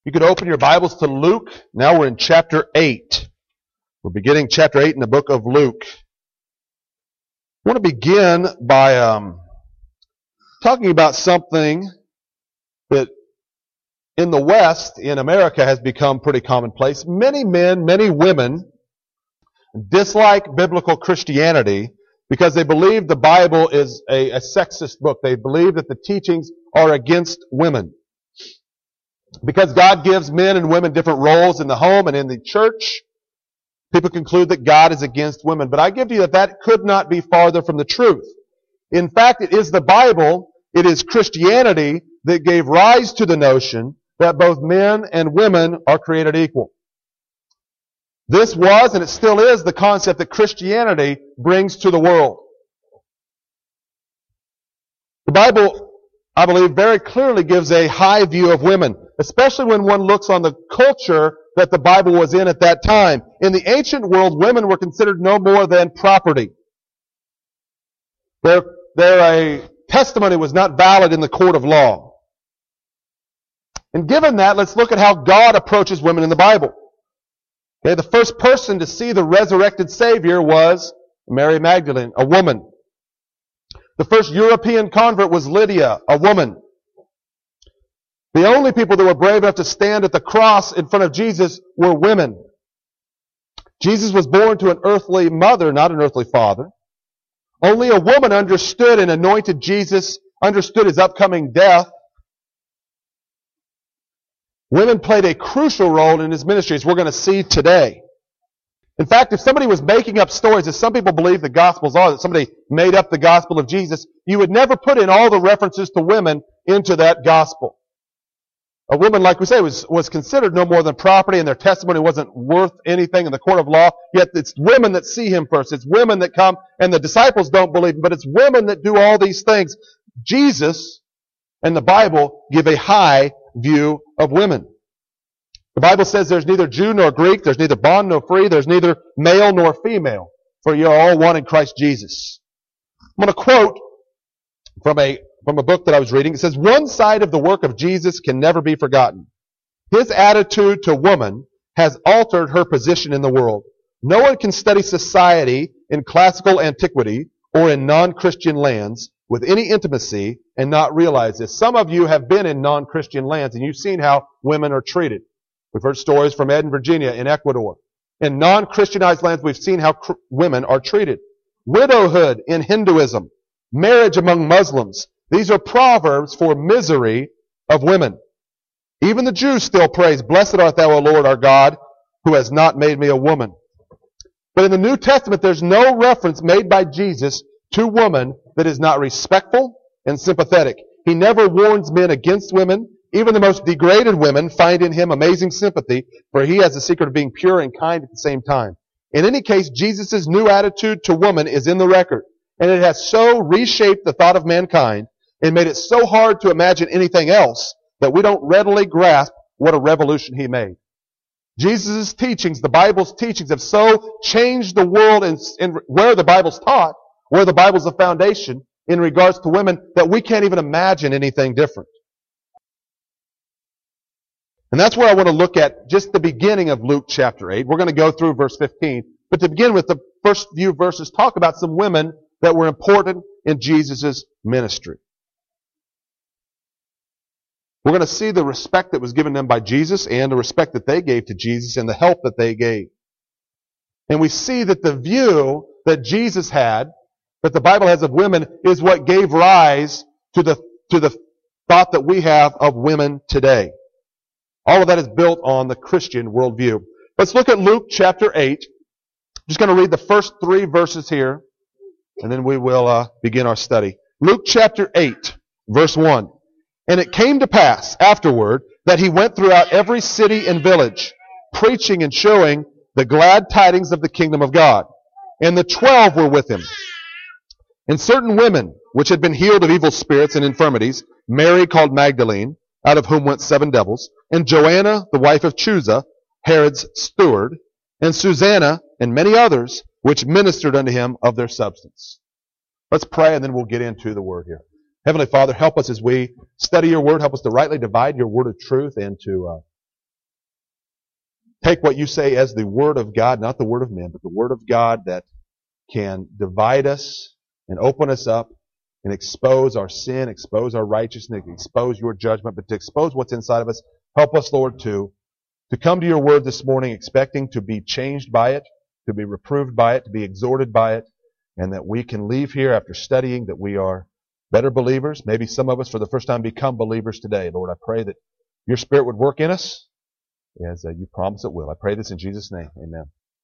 You could open your Bibles to Luke. Now we're in chapter 8. We're beginning chapter 8 in the book of Luke. I want to begin by talking about something that in the West, in America, has become pretty commonplace. Many men, many women dislike biblical Christianity because they believe the Bible is a sexist book. They believe that the teachings are against women. Because God gives men and women different roles in the home and in the church, people conclude that God is against women. But I give to you that could not be farther from the truth. In fact, it is the Bible, it is Christianity that gave rise to the notion that both men and women are created equal. This was, and it still is, the concept that Christianity brings to the world. The Bible, I believe, very clearly gives a high view of women, especially when one looks on the culture that the Bible was in at that time. In the ancient world, women were considered no more than property. Their testimony was not valid in the court of law. And given that, let's look at how God approaches women in the Bible. Okay, the first person to see the resurrected Savior was Mary Magdalene, a woman. The first European convert was Lydia, a woman. The only people that were brave enough to stand at the cross in front of Jesus were women. Jesus was born to an earthly mother, not an earthly father. Only a woman understood and anointed Jesus, understood his upcoming death. Women played a crucial role in his ministry, as we're going to see today. In fact, if somebody was making up stories, as some people believe the Gospels are, that somebody made up the Gospel of Jesus, you would never put in all the references to women into that Gospel. A woman, like we say, was considered no more than property, and their testimony wasn't worth anything in the court of law. Yet it's women that see him first. It's women that come, and the disciples don't believe him, but it's women that do all these things. Jesus and the Bible give a high view of women. The Bible says there's neither Jew nor Greek, there's neither bond nor free, there's neither male nor female, for you are all one in Christ Jesus. I'm going to quote from a book that I was reading. It says, one side of the work of Jesus can never be forgotten. His attitude to woman has altered her position in the world. No one can study society in classical antiquity or in non-Christian lands with any intimacy and not realize this. Some of you have been in non-Christian lands and you've seen how women are treated. We've heard stories from Ed in Virginia, in Ecuador. In non-Christianized lands, we've seen how women are treated. Widowhood in Hinduism. Marriage among Muslims. These are proverbs for misery of women. Even the Jews still praise, blessed art thou, O Lord our God, who has not made me a woman. But in the New Testament, there's no reference made by Jesus to woman that is not respectful and sympathetic. He never warns men against women. Even the most degraded women find in him amazing sympathy, for he has the secret of being pure and kind at the same time. In any case, Jesus' new attitude to woman is in the record, and it has so reshaped the thought of mankind and made it so hard to imagine anything else that we don't readily grasp what a revolution he made. Jesus' teachings, the Bible's teachings, have so changed the world in where the Bible's taught, where the Bible's the foundation in regards to women, that we can't even imagine anything different. And that's where I want to look at just the beginning of Luke chapter 8. We're going to go through verse 15. But to begin with, the first few verses talk about some women that were important in Jesus' ministry. We're going to see the respect that was given them by Jesus and the respect that they gave to Jesus and the help that they gave. And we see that the view that Jesus had, that the Bible has of women, is what gave rise to the thought that we have of women today. All of that is built on the Christian worldview. Let's look at Luke chapter 8. I'm just going to read the first 3 verses here, and then we will begin our study. Luke chapter 8, verse 1. And it came to pass afterward that he went throughout every city and village, preaching and showing the glad tidings of the kingdom of God. And the 12 were with him. And certain women, which had been healed of evil spirits and infirmities, Mary called Magdalene, out of whom went 7 devils, and Joanna, the wife of Chuza, Herod's steward, and Susanna, and many others, which ministered unto him of their substance. Let's pray, and then we'll get into the word here. Heavenly Father, help us as we study your word. Help us to rightly divide your word of truth and to take what you say as the Word of God, not the Word of men, but the Word of God that can divide us and open us up and expose our sin, expose our righteousness, expose your judgment, but to expose what's inside of us. Help us, Lord, to come to your Word this morning expecting to be changed by it, to be reproved by it, to be exhorted by it, and that we can leave here after studying that we are better believers. Maybe some of us for the first time become believers today. Lord, I pray that your Spirit would work in us as you promise it will. I pray this in Jesus' name. Amen.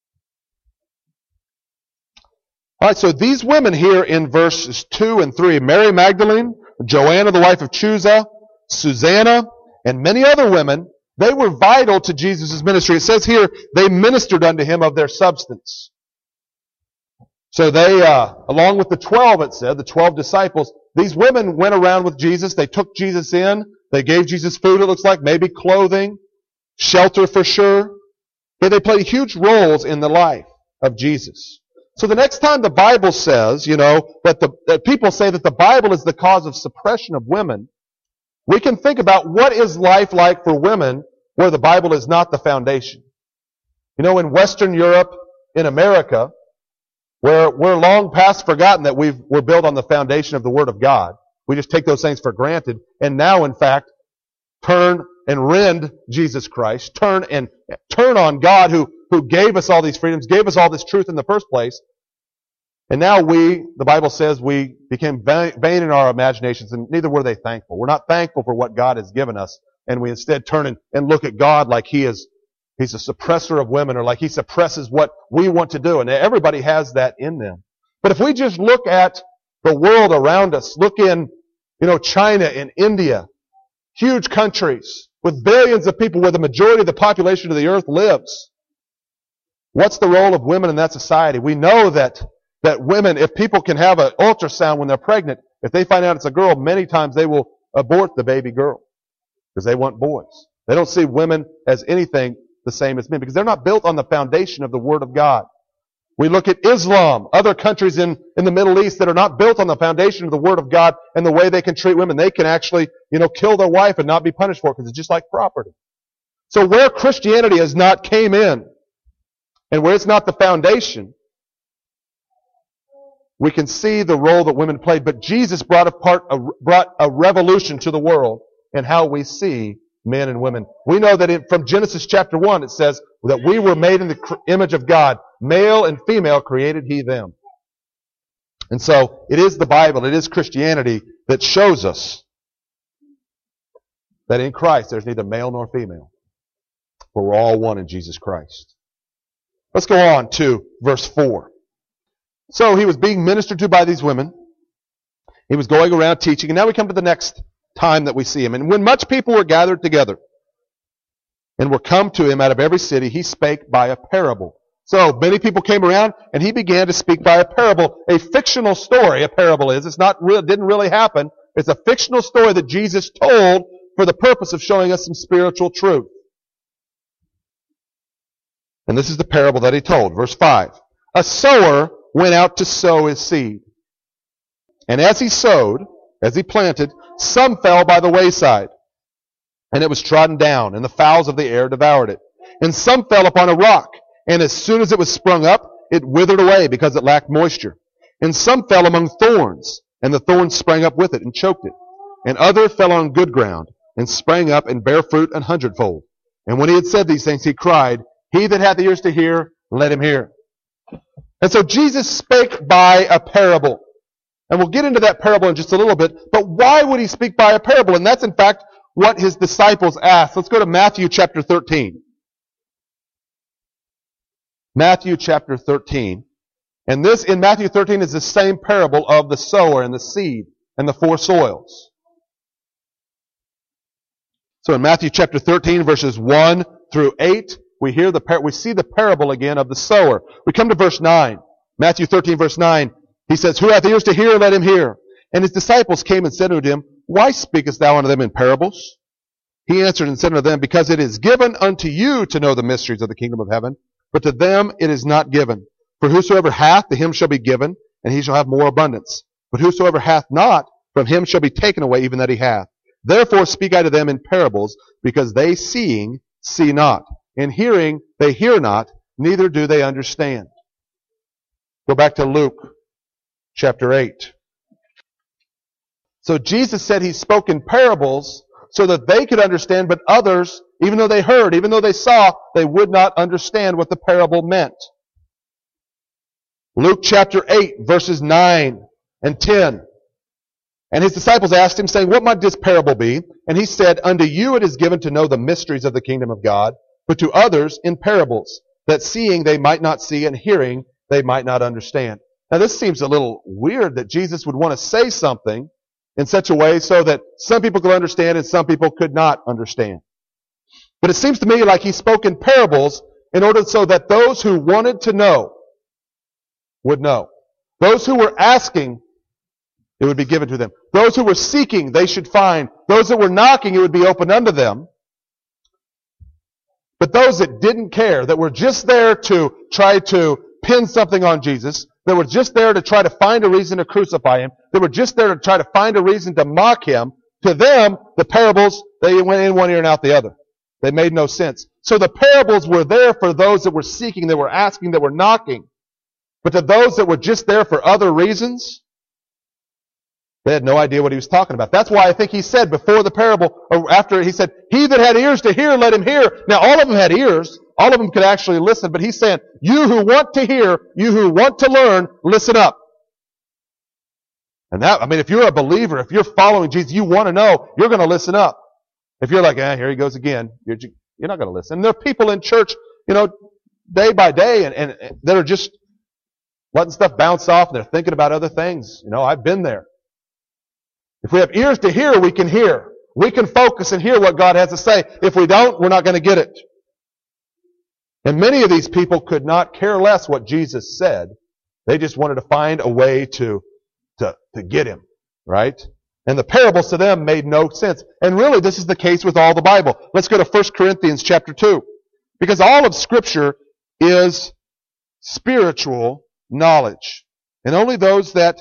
All right, so these women here in verses 2 and 3, Mary Magdalene, Joanna, the wife of Chuza, Susanna, and many other women, they were vital to Jesus' ministry. It says here, they ministered unto him of their substance. So they, along with the 12, it said, the 12 disciples, these women went around with Jesus. They took Jesus in. They gave Jesus food, it looks like, maybe clothing, shelter for sure. But they played huge roles in the life of Jesus. So the next time the Bible says, that people say that the Bible is the cause of suppression of women, we can think about what is life like for women where the Bible is not the foundation. In Western Europe, in America, where we're long past forgotten that we're built on the foundation of the Word of God. We just take those things for granted. And now, in fact, turn and rend Jesus Christ. Turn on God who gave us all these freedoms, gave us all this truth in the first place. And now the Bible says we became vain in our imaginations, and neither were they thankful. We're not thankful for what God has given us, and we instead turn and look at God like He's a suppressor of women, or like He suppresses what we want to do. And everybody has that in them. But if we just look at the world around us, look in, China and India, huge countries with billions of people where the majority of the population of the earth lives. What's the role of women in that society? We know that women, if people can have an ultrasound when they're pregnant, if they find out it's a girl, many times they will abort the baby girl because they want boys. They don't see women as anything the same as men because they're not built on the foundation of the Word of God. We look at Islam, other countries in the Middle East that are not built on the foundation of the Word of God and the way they can treat women. They can actually, kill their wife and not be punished for it because it's just like property. So where Christianity has not came in and where it's not the foundation, we can see the role that women played. But Jesus brought a revolution to the world in how we see men and women. We know that from Genesis chapter 1 it says that we were made in the image of God. Male and female created He them. And so it is the Bible, it is Christianity that shows us that in Christ there's neither male nor female. For we're all one in Jesus Christ. Let's go on to verse 4. So He was being ministered to by these women. He was going around teaching. And now we come to the next time that we see Him. And when much people were gathered together and were come to Him out of every city, He spake by a parable. So many people came around and He began to speak by a parable. A fictional story, a parable is. It's not real, didn't really happen. It's a fictional story that Jesus told for the purpose of showing us some spiritual truth. And this is the parable that He told. Verse 5. A sower went out to sow his seed. And as he sowed, as he planted, some fell by the wayside, and it was trodden down, and the fowls of the air devoured it. And some fell upon a rock, and as soon as it was sprung up, it withered away because it lacked moisture. And some fell among thorns, and the thorns sprang up with it and choked it. And other fell on good ground, and sprang up and bare fruit 100-fold. And when he had said these things, he cried, He that hath ears to hear, let him hear. And so Jesus spake by a parable. And we'll get into that parable in just a little bit. But why would He speak by a parable? And that's in fact what His disciples asked. Let's go to Matthew chapter 13. Matthew chapter 13. And this in Matthew 13 is the same parable of the sower and the seed and the four soils. So in Matthew chapter 13 verses 1 through 8, we see the parable again of the sower. We come to verse 9. Matthew 13 verse 9. He says, Who hath ears to hear, let him hear. And His disciples came and said unto Him, Why speakest thou unto them in parables? He answered and said unto them, Because it is given unto you to know the mysteries of the kingdom of heaven, but to them it is not given. For whosoever hath, to him shall be given, and he shall have more abundance. But whosoever hath not, from him shall be taken away even that he hath. Therefore speak I to them in parables, because they seeing see not, In hearing, they hear not, neither do they understand. Go back to Luke chapter 8. So Jesus said he spoke in parables so that they could understand, but others, even though they heard, even though they saw, they would not understand what the parable meant. Luke chapter 8, verses 9 and 10. And his disciples asked him, saying, what might this parable be? And he said, unto you it is given to know the mysteries of the kingdom of God, but to others in parables, that seeing they might not see, and hearing they might not understand. Now this seems a little weird that Jesus would want to say something in such a way so that some people could understand and some people could not understand. But it seems to me like he spoke in parables in order so that those who wanted to know would know. Those who were asking, it would be given to them. Those who were seeking, they should find. Those that were knocking, it would be opened unto them. But those that didn't care, that were just there to try to pin something on Jesus, that were just there to try to find a reason to crucify him, that were just there to try to find a reason to mock him, to them, the parables, they went in one ear and out the other. They made no sense. So the parables were there for those that were seeking, that were asking, that were knocking. But to those that were just there for other reasons, they had no idea what he was talking about. That's why I think he said before the parable, or after he said, he that had ears to hear, let him hear. Now all of them had ears. All of them could actually listen. But he's saying, you who want to hear, you who want to learn, listen up. And that, I mean, if you're a believer, if you're following Jesus, you want to know, you're going to listen up. If you're like, here he goes again, you're not going to listen. And there are people in church, day by day, and that are just letting stuff bounce off, and they're thinking about other things. I've been there. If we have ears to hear, we can hear. We can focus and hear what God has to say. If we don't, we're not going to get it. And many of these people could not care less what Jesus said. They just wanted to find a way to get him, right? And the parables to them made no sense. And really, this is the case with all the Bible. Let's go to 1 Corinthians chapter 2. Because all of Scripture is spiritual knowledge. And only those that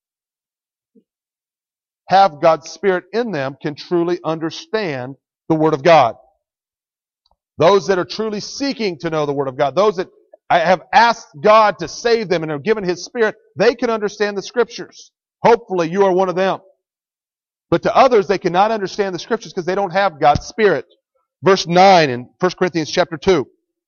have God's Spirit in them can truly understand the Word of God. Those that are truly seeking to know the Word of God, those that have asked God to save them and are given His Spirit, they can understand the Scriptures. Hopefully you are one of them. But to others, they cannot understand the Scriptures because they don't have God's Spirit. Verse 9 in 1 Corinthians chapter 2.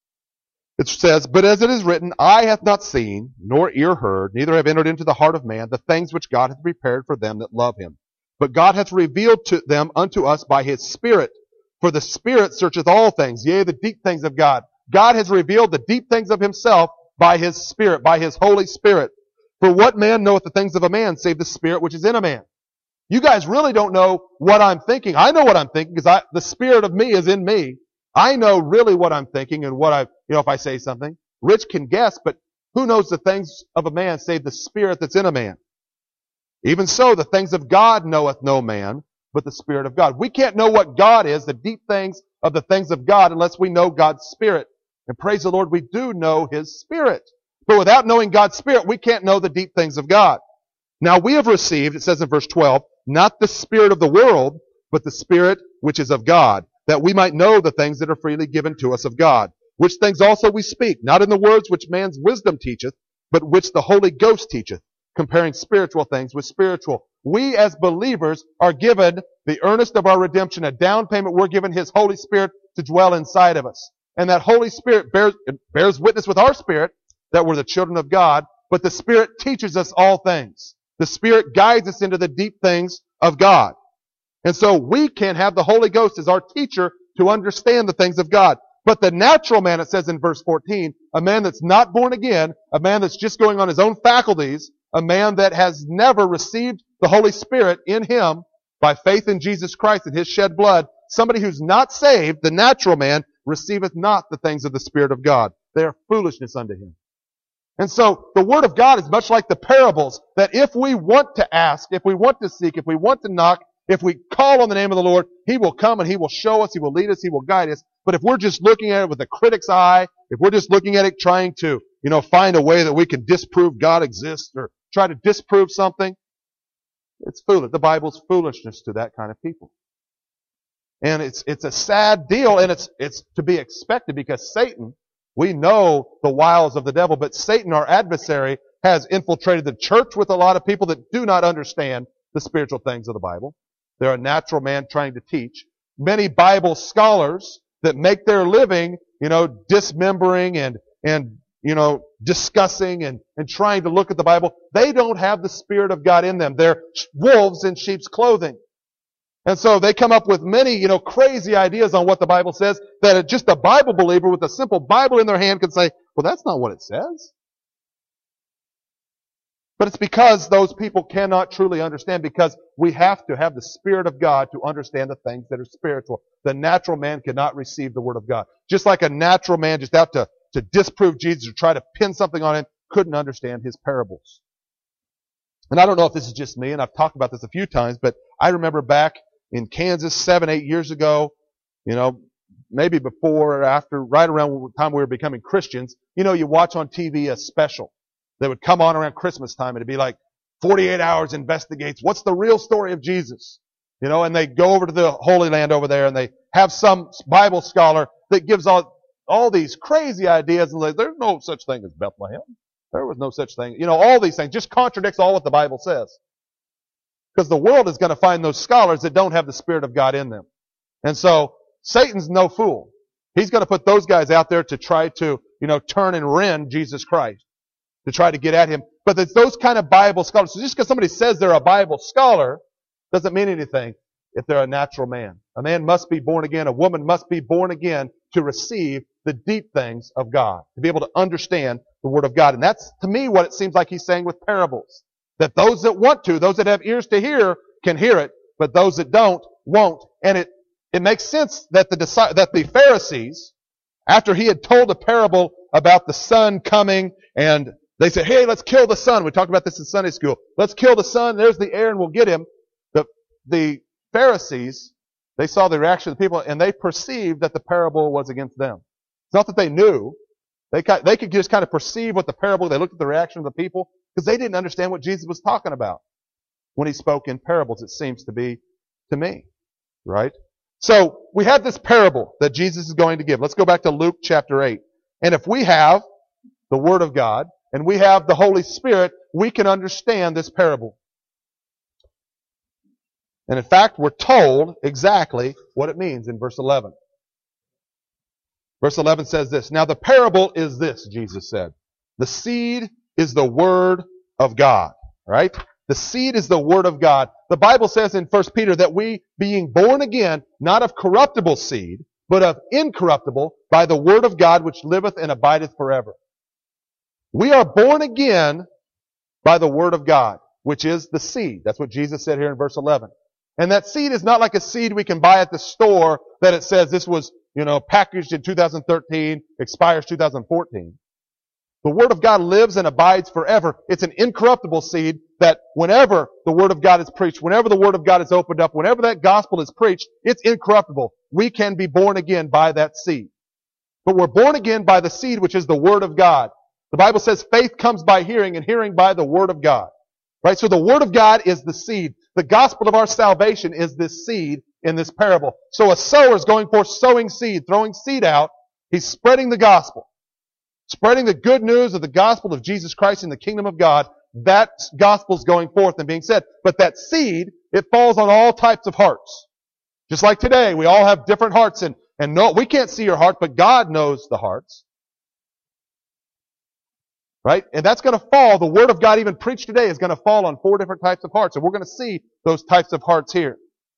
It says, but as it is written, eye hath not seen, nor ear heard, neither have entered into the heart of man the things which God hath prepared for them that love Him. But God hath revealed to them unto us by His Spirit. For the Spirit searcheth all things, yea, the deep things of God. God has revealed the deep things of Himself by His Spirit, by His Holy Spirit. For what man knoweth the things of a man, save the Spirit which is in a man? You guys really don't know what I'm thinking. I know what I'm thinking because the Spirit of me is in me. I know really what I'm thinking and what if I say something. Rich can guess, but who knows the things of a man save the Spirit that's in a man? Even so, the things of God knoweth no man, but the Spirit of God. We can't know what God is, the deep things of the things of God, unless we know God's Spirit. And praise the Lord, we do know His Spirit. But without knowing God's Spirit, we can't know the deep things of God. Now we have received, it says in verse 12, not the spirit of the world, but the Spirit which is of God, that we might know the things that are freely given to us of God. Which things also we speak, not in the words which man's wisdom teacheth, but which the Holy Ghost teacheth, comparing spiritual things with spiritual. We as believers are given the earnest of our redemption, a down payment. We're given His Holy Spirit to dwell inside of us. And that Holy Spirit bears witness with our spirit that we're the children of God, but the Spirit teaches us all things. The Spirit guides us into the deep things of God. And so we can have the Holy Ghost as our teacher to understand the things of God. But the natural man, it says in verse 14, a man that's not born again, a man that's just going on his own faculties, a man that has never received the Holy Spirit in him by faith in Jesus Christ and His shed blood, somebody who's not saved, the natural man, receiveth not the things of the Spirit of God. They are foolishness unto him. And so the Word of God is much like the parables, that if we want to ask, if we want to seek, if we want to knock, if we call on the name of the Lord, He will come and He will show us, He will lead us, He will guide us. But if we're just looking at it with a critic's eye, if we're just looking at it trying to, find a way that we can disprove God exists or try to disprove something, it's foolish. The Bible's foolishness to that kind of people. And it's a sad deal, and it's to be expected because Satan, we know the wiles of the devil, but Satan, our adversary, has infiltrated the church with a lot of people that do not understand the spiritual things of the Bible. They're a natural man trying to teach. Many Bible scholars that make their living, dismembering and discussing and trying to look at the Bible, they don't have the Spirit of God in them. They're wolves in sheep's clothing. And so they come up with many, crazy ideas on what the Bible says that just a Bible believer with a simple Bible in their hand can say, well, that's not what it says. But it's because those people cannot truly understand, because we have to have the Spirit of God to understand the things that are spiritual. The natural man cannot receive the Word of God. Just like a natural man just out to disprove Jesus or try to pin something on him couldn't understand his parables. And I don't know if this is just me, and I've talked about this a few times, but I remember back in Kansas 7-8 years ago, maybe before or after, right around the time we were becoming Christians, you watch on TV a special that would come on around Christmas time, and it'd be like 48 Hours investigates what's the real story of Jesus. And they go over to the Holy Land over there, and they have some Bible scholar that gives all these crazy ideas, and there's no such thing as Bethlehem. There was no such thing. All these things just contradicts all what the Bible says. Because the world is going to find those scholars that don't have the Spirit of God in them. And so Satan's no fool. He's going to put those guys out there to try to, turn and rend Jesus Christ, to try to get at him. But it's those kind of Bible scholars. So just because somebody says they're a Bible scholar doesn't mean anything if they're a natural man. A man must be born again. A woman must be born again to receive the deep things of God, to be able to understand the Word of God. And that's, to me, what it seems like he's saying with parables. That those that want to, those that have ears to hear, can hear it, but those that don't, won't. And it makes sense that the Pharisees, after he had told a parable about the sun coming, and they said, hey, let's kill the sun. We talked about this in Sunday school. Let's kill the sun. There's the heir, and we'll get him. The Pharisees, they saw the reaction of the people, and they perceived that the parable was against them. It's not that they knew. They could just kind of perceive what the parable, they looked at the reaction of the people, because they didn't understand what Jesus was talking about when he spoke in parables, it seems to be to me. Right? So, we have this parable that Jesus is going to give. Let's go back to Luke chapter 8. And if we have the Word of God, and we have the Holy Spirit, we can understand this parable. And in fact, we're told exactly what it means in verse 11. Verse 11 says this, now the parable is this, Jesus said. The seed is the Word of God. Right? The seed is the Word of God. The Bible says in 1 Peter that we, being born again, not of corruptible seed, but of incorruptible, by the Word of God which liveth and abideth forever. We are born again by the Word of God, which is the seed. That's what Jesus said here in verse 11. And that seed is not like a seed we can buy at the store that it says this was, packaged in 2013, expires 2014. The Word of God lives and abides forever. It's an incorruptible seed that whenever the Word of God is preached, whenever the Word of God is opened up, whenever that gospel is preached, it's incorruptible. We can be born again by that seed. But we're born again by the seed, which is the Word of God. The Bible says faith comes by hearing, and hearing by the Word of God. Right? So the Word of God is the seed. The gospel of our salvation is this seed in this parable. So a sower is going forth sowing seed, throwing seed out. He's spreading the gospel. Spreading the good news of the gospel of Jesus Christ in the kingdom of God. That gospel is going forth and being said. But that seed, it falls on all types of hearts. Just like today, we all have different hearts, and no, we can't see your heart, but God knows the hearts. Right? And that's going to fall. The Word of God even preached today is going to fall on 4 different types of hearts. And we're going to see those types of hearts here.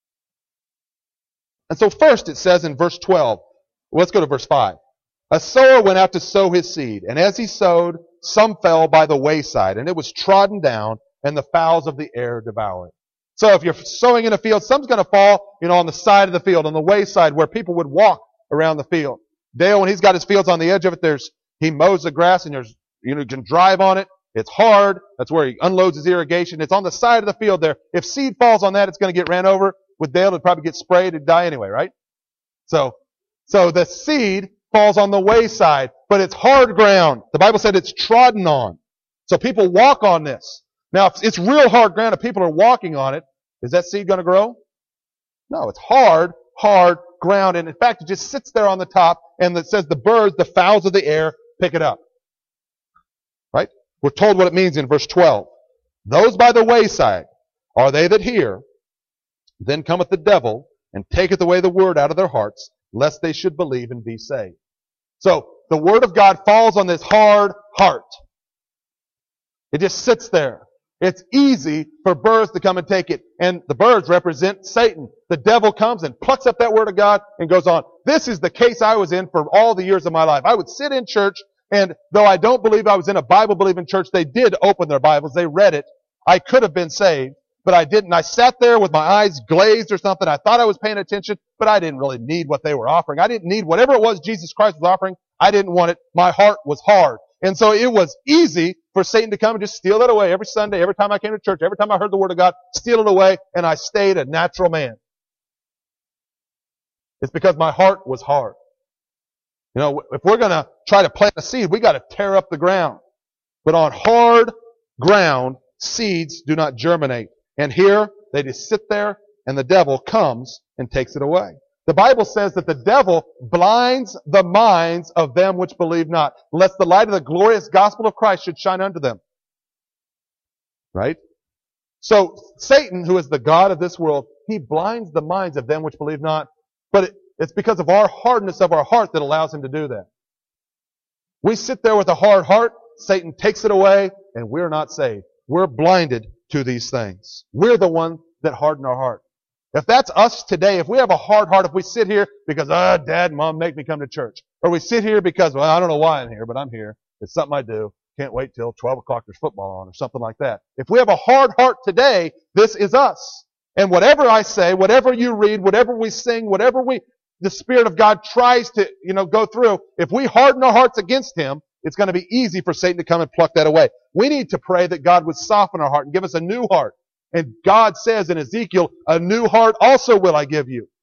And so first it says in verse 12, let's go to verse 5. A sower went out to sow his seed, and as he sowed, some fell by the wayside, and it was trodden down, and the fowls of the air devoured it. So if you're sowing in a field, some's going to fall, on the side of the field, on the wayside, where people would walk around the field. Dale, when he's got his fields on the edge of it, he mows the grass, and you can drive on it. It's hard. That's where he unloads his irrigation. It's on the side of the field there. If seed falls on that, it's going to get ran over. With Dale, it'd probably get sprayed and die anyway, right? So the seed falls on the wayside, but it's hard ground. The Bible said it's trodden on. So people walk on this. Now, if it's real hard ground and people are walking on it, is that seed going to grow? No, it's hard hard ground. And in fact, it just sits there on the top, and it says the birds, the fowls of the air, pick it up. Right? We're told what it means in verse 12. Those by the wayside are they that hear, then cometh the devil, and taketh away the word out of their hearts, lest they should believe and be saved. So, the word of God falls on this hard heart. It just sits there. It's easy for birds to come and take it. And the birds represent Satan. The devil comes and plucks up that word of God and goes on. This is the case I was in for all the years of my life. I would sit in church, and though I don't believe I was in a Bible-believing church, they did open their Bibles. They read it. I could have been saved, but I didn't. I sat there with my eyes glazed or something. I thought I was paying attention, but I didn't really need what they were offering. I didn't need whatever it was Jesus Christ was offering. I didn't want it. My heart was hard. And so it was easy for Satan to come and just steal it away every Sunday, every time I came to church, every time I heard the Word of God, steal it away, and I stayed a natural man. It's because my heart was hard. You know, if we're going to try to plant a seed, we got to tear up the ground. But on hard ground, seeds do not germinate. And here, they just sit there, and the devil comes and takes it away. The Bible says that the devil blinds the minds of them which believe not, lest the light of the glorious gospel of Christ should shine unto them. Right? So, Satan, who is the god of this world, he blinds the minds of them which believe not. But it's because of our hardness of our heart that allows him to do that. We sit there with a hard heart, Satan takes it away, and we're not saved. We're blinded to these things. We're the one that harden our heart. If that's us today, if we have a hard heart, if we sit here because, Dad and Mom make me come to church, or we sit here because, well, I don't know why I'm here, but I'm here. It's something I do. Can't wait till 12 o'clock there's football on or something like that. If we have a hard heart today, this is us. And whatever I say, whatever you read, whatever we sing, the Spirit of God tries to, go through, if we harden our hearts against Him, it's going to be easy for Satan to come and pluck that away. We need to pray that God would soften our heart and give us a new heart. And God says in Ezekiel, a new heart also will I give you.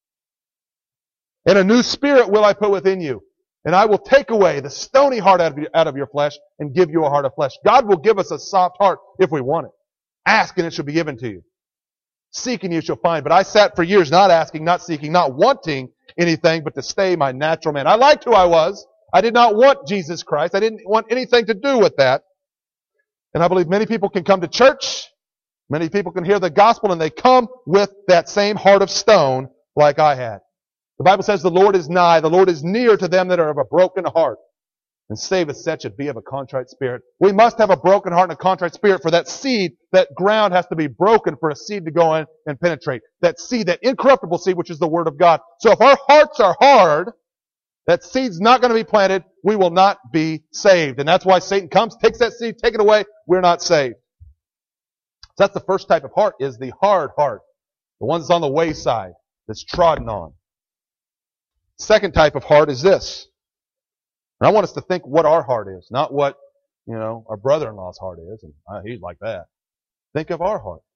And a new spirit will I put within you. And I will take away the stony heart out of your flesh and give you a heart of flesh. God will give us a soft heart if we want it. Ask and it shall be given to you. Seek and you shall find. But I sat for years not asking, not seeking, not wanting anything but to stay my natural man. I liked who I was. I did not want Jesus Christ. I didn't want anything to do with that. And I believe many people can come to church. Many people can hear the gospel and they come with that same heart of stone like I had. The Bible says the Lord is nigh, the Lord is near to them that are of a broken heart, and saveth such as be of a contrite spirit. We must have a broken heart and a contrite spirit for that seed, that ground has to be broken for a seed to go in and penetrate. That seed, that incorruptible seed, which is the Word of God. So if our hearts are hard, that seed's not going to be planted, we will not be saved. And that's why Satan comes, takes that seed, take it away, we're not saved. So that's the first type of heart, is the hard heart. The one that's on the wayside, that's trodden on. Second type of heart is this. And I want us to think what our heart is, not what, our brother-in-law's heart is, and he's like that. Think of our heart.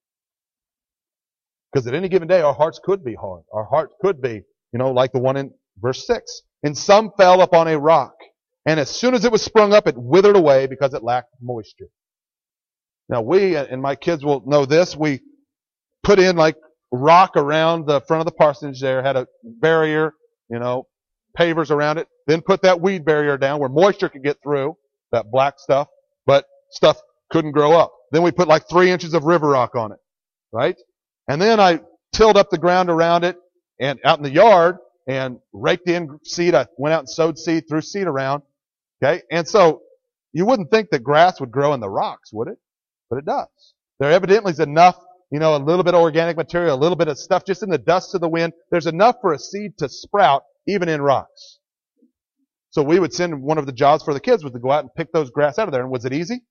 Because at any given day, our hearts could be hard. Our heart could be, like the one in verse 6. And some fell upon a rock, and as soon as it was sprung up, it withered away because it lacked moisture. Now we, and my kids will know this, we put in like rock around the front of the parsonage there, had a barrier, pavers around it, then put that weed barrier down where moisture could get through, that black stuff, but stuff couldn't grow up. Then we put like 3 inches of river rock on it, right? And then I tilled up the ground around it and out in the yard and raked in seed. I went out and sowed seed, threw seed around, okay? And so you wouldn't think that grass would grow in the rocks, would it? But it does. There evidently is enough, a little bit of organic material, a little bit of stuff just in the dust of the wind. There's enough for a seed to sprout even in rocks. So we would send one of the jobs for the kids was to go out and pick those grass out of there. And was it easy?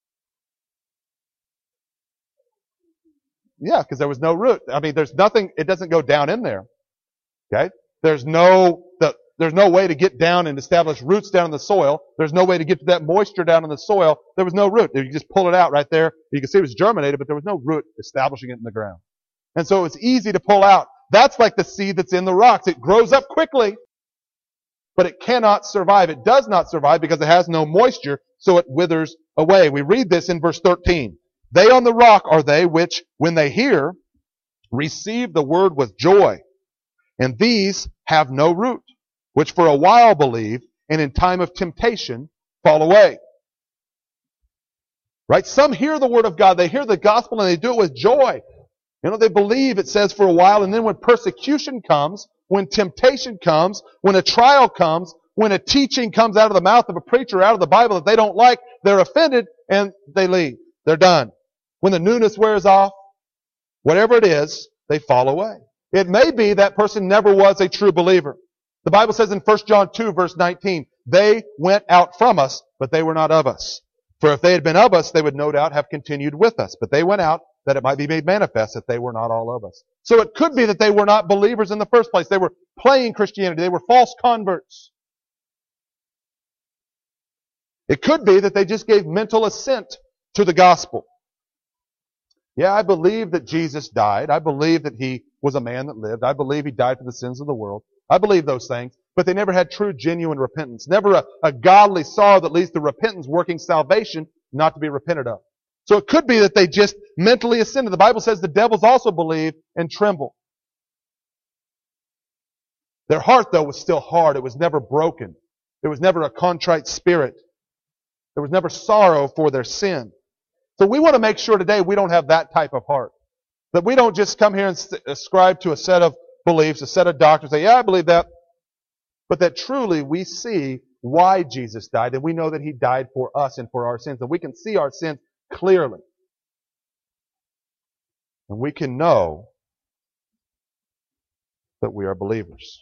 Yeah, because there was no root. I mean, there's nothing, it doesn't go down in there. Okay? There's no way to get down and establish roots down in the soil. There's no way to get to that moisture down in the soil. There was no root. You just pull it out right there. You can see it was germinated, but there was no root establishing it in the ground. And so it's easy to pull out. That's like the seed that's in the rocks. It grows up quickly, but it cannot survive. It does not survive because it has no moisture, so it withers away. We read this in verse 13. They on the rock are they which, when they hear, receive the word with joy. And these have no root, which for a while believe, and in time of temptation fall away. Right? Some hear the word of God, they hear the gospel, and they do it with joy. They believe, it says, for a while, and then when persecution comes, when temptation comes, when a trial comes, when a teaching comes out of the mouth of a preacher, out of the Bible that they don't like, they're offended, and they leave. They're done. When the newness wears off, whatever it is, they fall away. It may be that person never was a true believer. The Bible says in 1 John 2, verse 19, they went out from us, but they were not of us. For if they had been of us, they would no doubt have continued with us. But they went out, that it might be made manifest that they were not all of us. So it could be that they were not believers in the first place. They were playing Christianity. They were false converts. It could be that they just gave mental assent to the gospel. Yeah, I believe that Jesus died. I believe that He was a man that lived. I believe He died for the sins of the world. I believe those things. But they never had true, genuine repentance. Never a godly sorrow that leads to repentance, working salvation, not to be repented of. So it could be that they just mentally ascended. The Bible says the devils also believe and tremble. Their heart, though, was still hard. It was never broken. There was never a contrite spirit. There was never sorrow for their sin. So we want to make sure today we don't have that type of heart. That we don't just come here and ascribe to a set of beliefs, a set of doctrines, say, yeah, I believe that. But that truly we see why Jesus died, and we know that He died for us and for our sins. And we can see our sins clearly. And we can know that we are believers.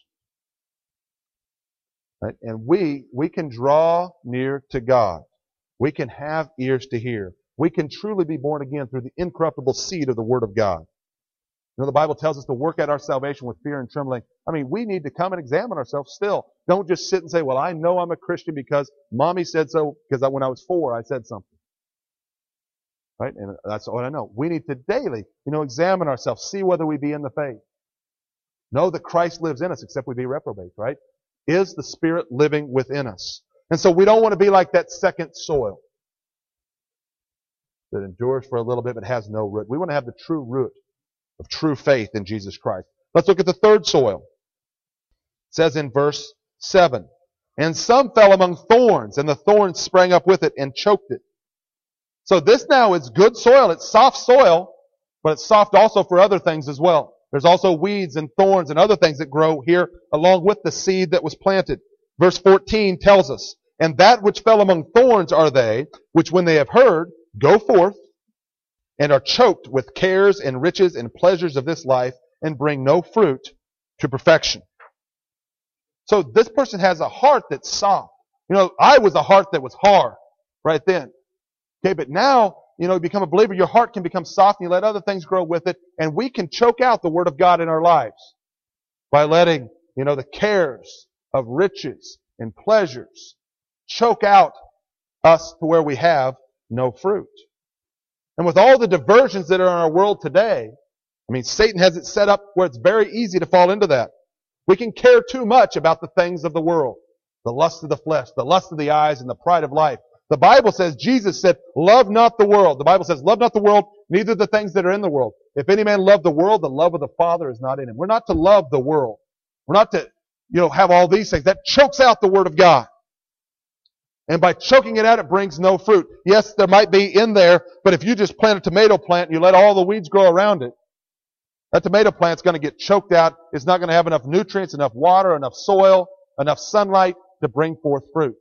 Right? And we can draw near to God. We can have ears to hear. We can truly be born again through the incorruptible seed of the Word of God. The Bible tells us to work out our salvation with fear and trembling. We need to come and examine ourselves still. Don't just sit and say, well, I know I'm a Christian because Mommy said so, because when I was 4, I said something. Right? And that's what I know. We need to daily, examine ourselves, see whether we be in the faith. Know that Christ lives in us, except we be reprobate, right? Is the Spirit living within us? And so we don't want to be like that second soil that endures for a little bit but has no root. We want to have the true root of true faith in Jesus Christ. Let's look at the third soil. It says in verse 7, and some fell among thorns, and the thorns sprang up with it and choked it. So this now is good soil. It's soft soil, but it's soft also for other things as well. There's also weeds and thorns and other things that grow here along with the seed that was planted. Verse 14 tells us, and that which fell among thorns are they, which when they have heard, go forth, and are choked with cares and riches and pleasures of this life, and bring no fruit to perfection. So this person has a heart that's soft. I was a heart that was hard right then. Okay, but now, you become a believer, your heart can become soft, and you let other things grow with it, and we can choke out the Word of God in our lives by letting, the cares of riches and pleasures choke out us to where we have no fruit. And with all the diversions that are in our world today, Satan has it set up where it's very easy to fall into that. We can care too much about the things of the world, the lust of the flesh, the lust of the eyes, and the pride of life. The Bible says, Jesus said, love not the world. The Bible says, love not the world, neither the things that are in the world. If any man love the world, the love of the Father is not in him. We're not to love the world. We're not to, have all these things. That chokes out the Word of God. And by choking it out, it brings no fruit. Yes, there might be in there, but if you just plant a tomato plant and you let all the weeds grow around it, that tomato plant's going to get choked out. It's not going to have enough nutrients, enough water, enough soil, enough sunlight to bring forth fruit.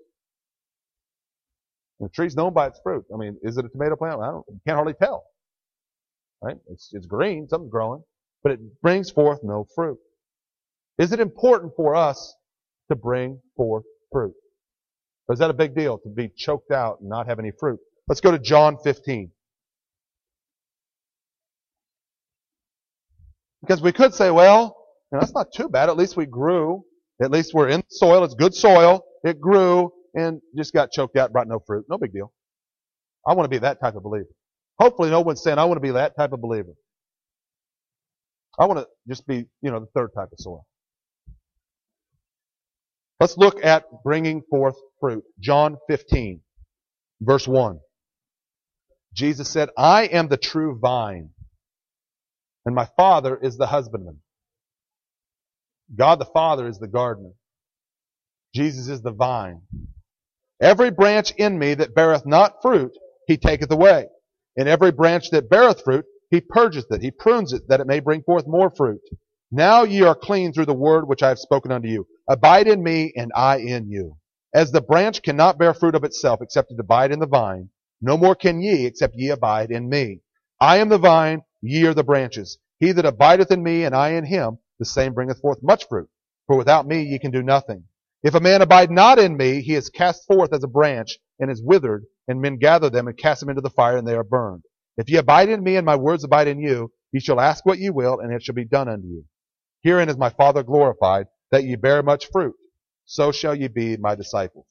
The tree's known by its fruit. Is it a tomato plant? You can't hardly tell. Right? It's green, something's growing, but it brings forth no fruit. Is it important for us to bring forth fruit? Or is that a big deal, to be choked out and not have any fruit? Let's go to John 15. Because we could say, well, that's not too bad. At least we grew. At least we're in the soil. It's good soil. It grew and just got choked out, brought no fruit. No big deal. I want to be that type of believer. Hopefully no one's saying I want to be that type of believer. I want to just be, the third type of soil. Let's look at bringing forth fruit. John 15, verse 1. Jesus said, I am the true vine, and my Father is the husbandman. God the Father is the gardener. Jesus is the vine. Every branch in me that beareth not fruit, he taketh away. And every branch that beareth fruit, he purgeth it, he prunes it, that it may bring forth more fruit. Now ye are clean through the word which I have spoken unto you. Abide in me, and I in you. As the branch cannot bear fruit of itself, except it abide in the vine, no more can ye, except ye abide in me. I am the vine, ye are the branches. He that abideth in me, and I in him, the same bringeth forth much fruit. For without me ye can do nothing. If a man abide not in me, he is cast forth as a branch, and is withered, and men gather them, and cast them into the fire, and they are burned. If ye abide in me, and my words abide in you, ye shall ask what ye will, and it shall be done unto you. Herein is my Father glorified, that ye bear much fruit. So shall ye be my disciples.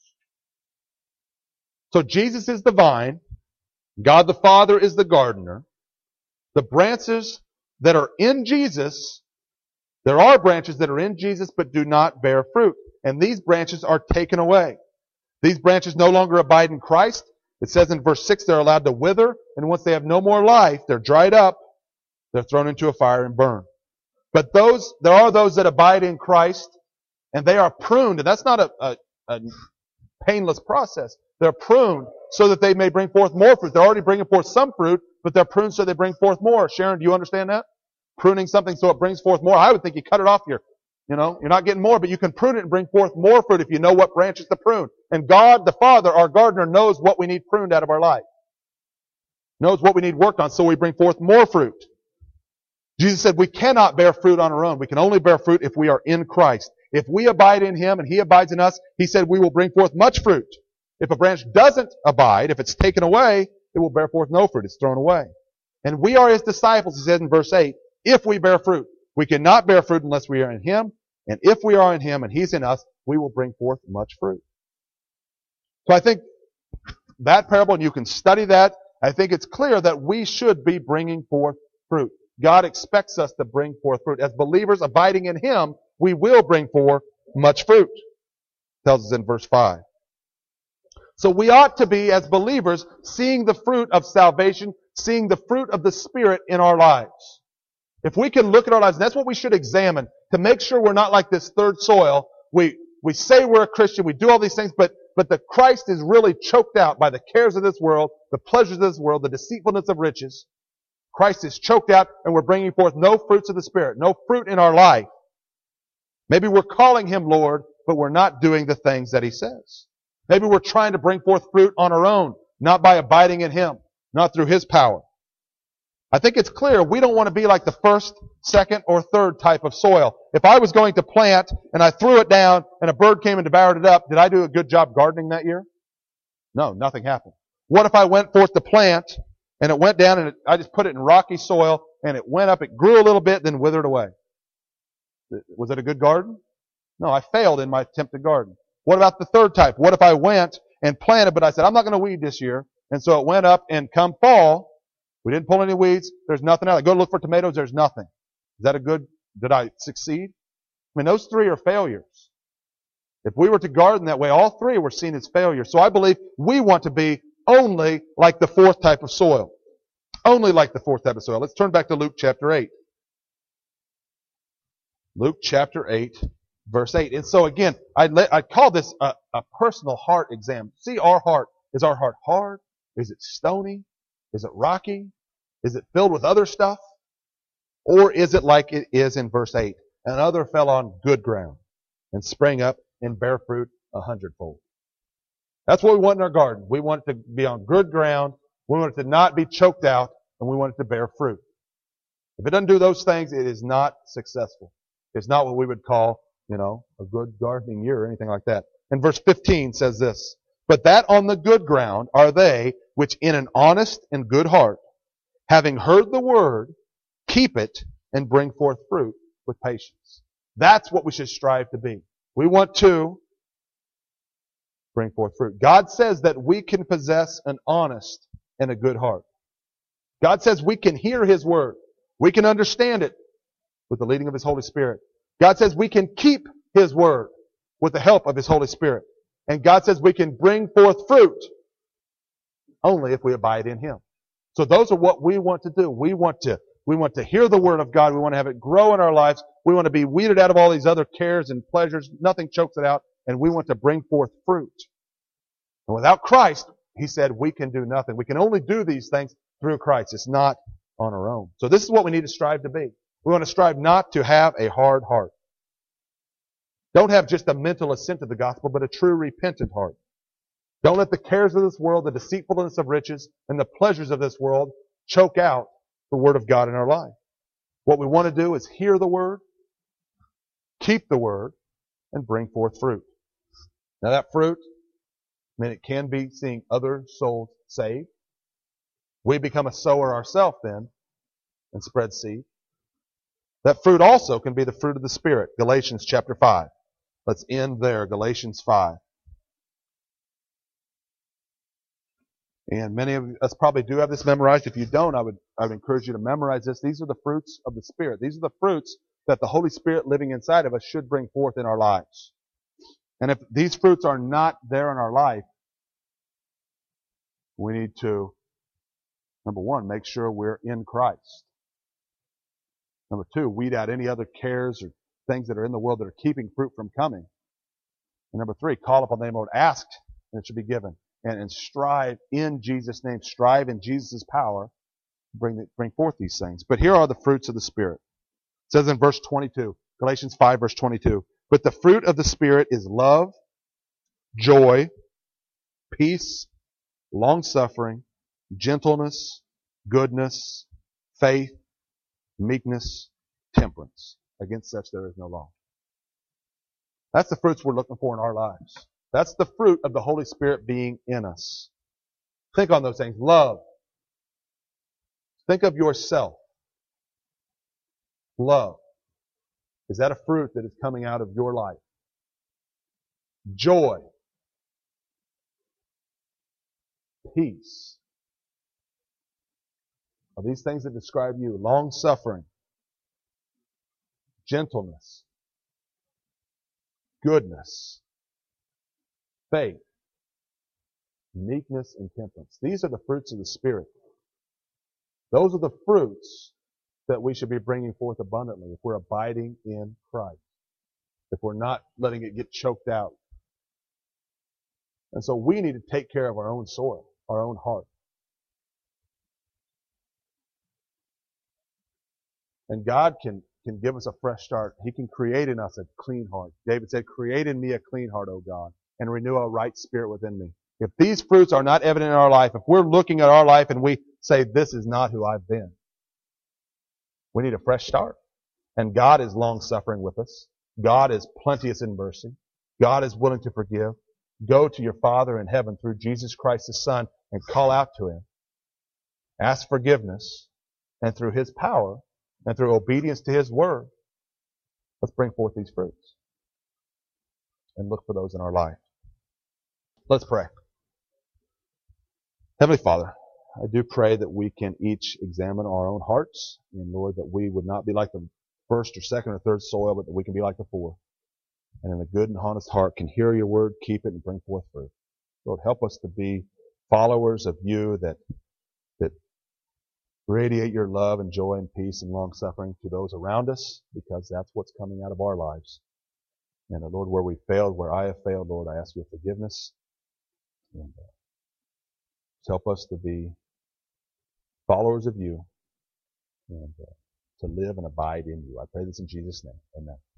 So Jesus is the vine. God the Father is the gardener. The branches that are in Jesus, there are branches that are in Jesus but do not bear fruit. And these branches are taken away. These branches no longer abide in Christ. It says in verse 6 they're allowed to wither, and once they have no more life, they're dried up, they're thrown into a fire and burned. But there are those that abide in Christ, and they are pruned, and that's not a painless process. They're pruned so that they may bring forth more fruit. They're already bringing forth some fruit, but they're pruned so they bring forth more. Sharon, do you understand that? Pruning something so it brings forth more. I would think you cut it off here. You're not getting more, but you can prune it and bring forth more fruit if you know what branches to prune. And God, the Father, our gardener, knows what we need pruned out of our life. Knows what we need worked on so we bring forth more fruit. Jesus said we cannot bear fruit on our own. We can only bear fruit if we are in Christ. If we abide in Him and He abides in us, He said we will bring forth much fruit. If a branch doesn't abide, if it's taken away, it will bear forth no fruit. It's thrown away. And we are His disciples, He says in verse 8, if we bear fruit. We cannot bear fruit unless we are in Him. And if we are in Him and He's in us, we will bring forth much fruit. So I think that parable, and you can study that, I think it's clear that we should be bringing forth fruit. God expects us to bring forth fruit. As believers abiding in Him, we will bring forth much fruit. It tells us in verse 5. So we ought to be, as believers, seeing the fruit of salvation, seeing the fruit of the Spirit in our lives. If we can look at our lives, and that's what we should examine, to make sure we're not like this third soil. We say we're a Christian, we do all these things, but the Christ is really choked out by the cares of this world, the pleasures of this world, the deceitfulness of riches. Christ is choked out, and we're bringing forth no fruits of the Spirit, no fruit in our life. Maybe we're calling Him Lord, but we're not doing the things that He says. Maybe we're trying to bring forth fruit on our own, not by abiding in Him, not through His power. I think it's clear we don't want to be like the first, second, or third type of soil. If I was going to plant and I threw it down and a bird came and devoured it up, did I do a good job gardening that year? No, nothing happened. What if I went forth to plant and it went down and I just put it in rocky soil and it went up, it grew a little bit, then withered away? Was it a good garden? No, I failed in my attempt to garden. What about the third type? What if I went and planted, but I said, I'm not going to weed this year. And so it went up, and come fall, we didn't pull any weeds. There's nothing out. I go look for tomatoes. There's nothing. Is that did I succeed? I mean, those three are failures. If we were to garden that way, all three were seen as failures. So I believe we want to be only like the fourth type of soil. Only like the fourth type of soil. Let's turn back to Luke chapter 8. Luke chapter 8, verse 8. And so again, I call this a personal heart exam. See our heart. Is our heart hard? Is it stony? Is it rocky? Is it filled with other stuff? Or is it like it is in verse 8? And other fell on good ground and sprang up and bare fruit 100-fold. That's what we want in our garden. We want it to be on good ground. We want it to not be choked out, and we want it to bear fruit. If it doesn't do those things, it is not successful. It's not what we would call, a good gardening year or anything like that. And verse 15 says this, but that on the good ground are they which in an honest and good heart, having heard the word, keep it and bring forth fruit with patience. That's what we should strive to be. We want to bring forth fruit. God says that we can possess an honest and a good heart. God says we can hear His word. We can understand it with the leading of His Holy Spirit. God says we can keep His word with the help of His Holy Spirit. And God says we can bring forth fruit only if we abide in Him. So those are what we want to do. We want to We want to hear the Word of God. We want to have it grow in our lives. We want to be weeded out of all these other cares and pleasures. Nothing chokes it out. And we want to bring forth fruit. And without Christ, he said, we can do nothing. We can only do these things through Christ. It's not on our own. So this is what we need to strive to be. We want to strive not to have a hard heart. Don't have just a mental assent to the gospel, but a true repentant heart. Don't let the cares of this world, the deceitfulness of riches, and the pleasures of this world choke out the Word of God in our life. What we want to do is hear the Word, keep the Word, and bring forth fruit. Now that fruit, it can be seeing other souls saved. We become a sower ourselves then and spread seed. That fruit also can be the fruit of the Spirit. Galatians chapter 5. Let's end there. Galatians 5. And many of us probably do have this memorized. If you don't, I would encourage you to memorize this. These are the fruits of the Spirit. These are the fruits that the Holy Spirit living inside of us should bring forth in our lives. And if these fruits are not there in our life, we need to, number one, make sure we're in Christ. Number two, weed out any other cares or things that are in the world that are keeping fruit from coming. And number three, call upon the name of the Lord, ask, and it should be given. And strive in Jesus' name, strive in Jesus' power to bring forth these things. But here are the fruits of the Spirit. It says in verse 22, Galatians 5, verse 22, but the fruit of the Spirit is love, joy, peace, long-suffering, gentleness, goodness, faith, meekness, temperance. Against such there is no law. That's the fruits we're looking for in our lives. That's the fruit of the Holy Spirit being in us. Think on those things. Love. Think of yourself. Love. Is that a fruit that is coming out of your life? Joy. Peace. Are these things that describe you? Long-suffering. Gentleness. Goodness. Faith. Meekness and temperance. These are the fruits of the Spirit. Those are the fruits that we should be bringing forth abundantly if we're abiding in Christ. If we're not letting it get choked out. And so we need to take care of our own soil, our own heart. And God can give us a fresh start. He can create in us a clean heart. David said, create in me a clean heart, O God, and renew a right spirit within me. If these fruits are not evident in our life, if we're looking at our life and we say, this is not who I've been, we need a fresh start. And God is long-suffering with us. God is plenteous in mercy. God is willing to forgive. Go to your Father in heaven through Jesus Christ, His Son, and call out to Him. Ask forgiveness, and through His power, and through obedience to His Word, let's bring forth these fruits and look for those in our life. Let's pray. Heavenly Father, I do pray that we can each examine our own hearts, and Lord, that we would not be like the first or second or third soil, but that we can be like the fourth. And in a good and honest heart can hear your word, keep it, and bring forth fruit. Lord, help us to be followers of you that radiate your love and joy and peace and long-suffering to those around us, because that's what's coming out of our lives. And Lord, where we failed, where I have failed, Lord, I ask your forgiveness. And help us to be followers of you and to live and abide in you. I pray this in Jesus' name. Amen.